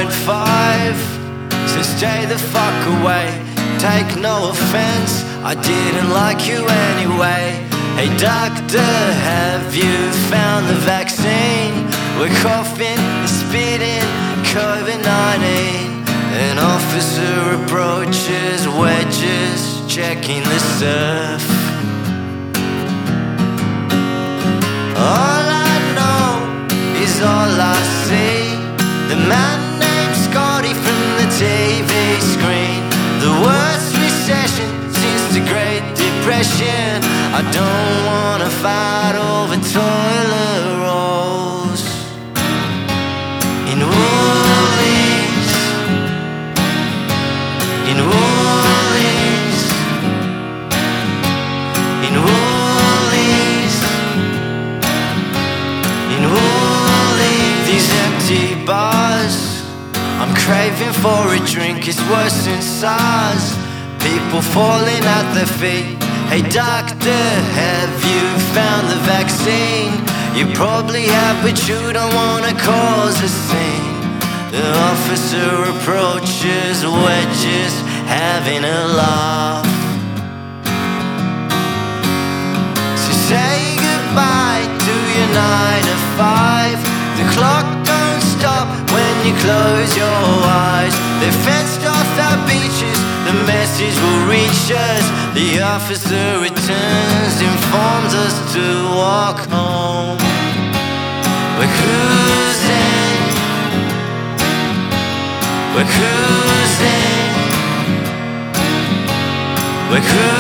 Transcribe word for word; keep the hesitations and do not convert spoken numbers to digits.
point five, so stay the fuck away. Take no offense, I didn't like you anyway. Hey doctor, have you found the vaccine? We're coughing and spitting COVID nineteen. An officer approaches, wedges, checking the surf. All I know is all I see. The man named Scotty from the T V screen. The worst recession since the Great Depression. I don't wanna fight over toilet rolls in Woolies, in Woolies, in Woolies, in Woolies. These empty bars, I'm craving for a drink, it's worse than SARS. People falling at their feet. Hey doctor, have you found the vaccine? You probably have, but you don't wanna cause a scene. The officer approaches, wedges, having a laugh. So say goodbye to your nine to five. The clock don't stop when you close your eyes. They fenced off our beaches, the message will reach us. The officer returns, informs us to walk home. We're cruising, we're cruising, we're cruising.